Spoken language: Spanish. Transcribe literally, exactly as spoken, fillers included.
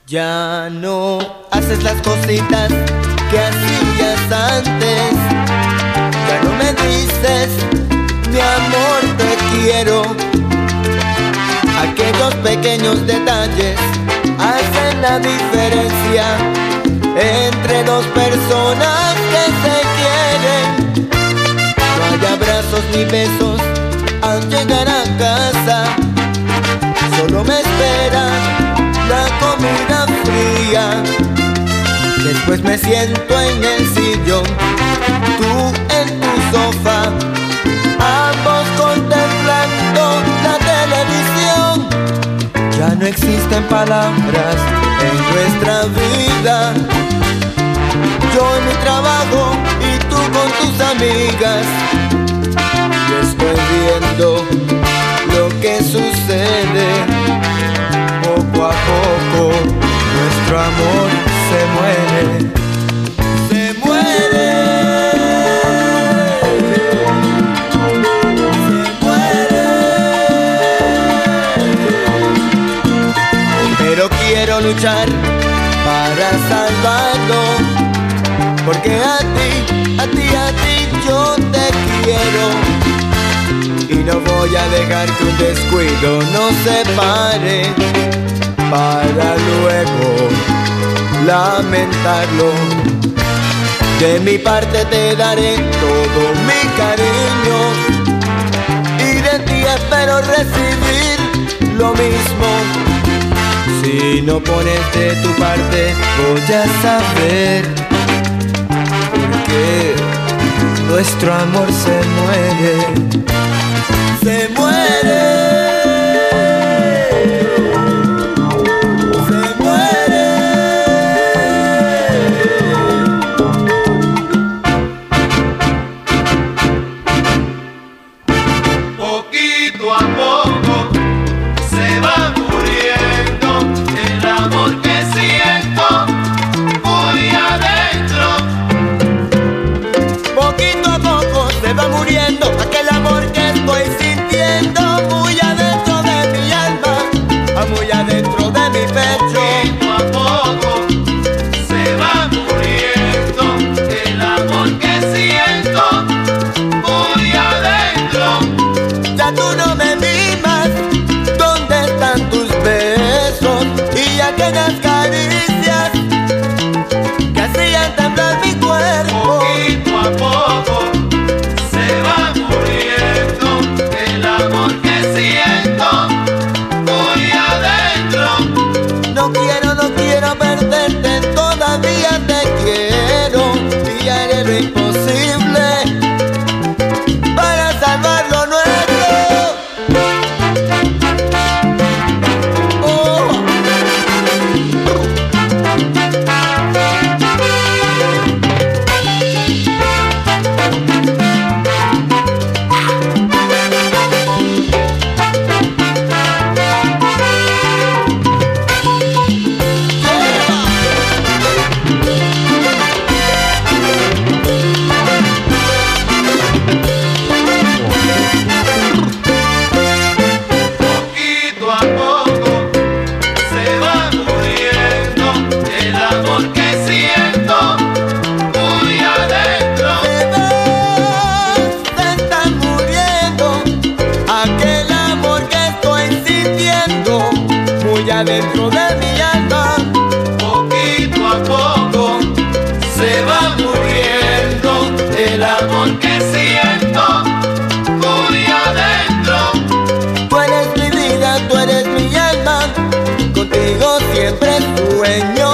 Ya no haces las cositas que hacías antes. Ya no me dices, mi amor, te quiero. Aquellos pequeños detalles hacen la diferencia entre dos personas que se quieren. No hay abrazos ni besos al llegar a casa. Solo me espera la comida fría. Después me siento en el sillón, tú en tu sofá, ambos contemplando la televisión. Ya no existen palabras en nuestra vida. Yo en mi trabajo y tú con tus amigas. Y estoy viendo lo que sucede. Poco a poco nuestro amor se muere. Se muere. Se muere. Pero quiero luchar para salvarlo, porque a ti, a ti, a ti yo te quiero. Y no voy a dejar que un descuido nos separe para luego lamentarlo. De mi parte te daré todo mi cariño, y de ti espero recibir lo mismo. Si no pones de tu parte, voy a saber por qué nuestro amor se muere. Se muere. Se muere. Poquito a poco se va muriendo el amor que siento muy adentro. Poquito a poco se va muriendo aquel amor que estoy sintiendo muy adentro de mi alma, muy adentro de mi pecho. Poquito a poco se va muriendo el amor que siento muy adentro. Ya tú no me mimas, ¿dónde están tus besos y aquellas caricias que hacían temblar mi cuerpo? Poquito a poco se va muriendo el amor que siento muy adentro. No quiero, no quiero perderte, todavía te quiero, y haré lo imposible para salvar lo nuestro. Oh. Poquito a poco se va muriendo el amor que siento muy adentro. Se está muriendo aquel amor que estoy sintiendo muy adentro de mi alma. Poquito a poco se va muriendo el amor que siento muy adentro. Tú eres mi vida, tú eres mi alma, contigo siempre sueño.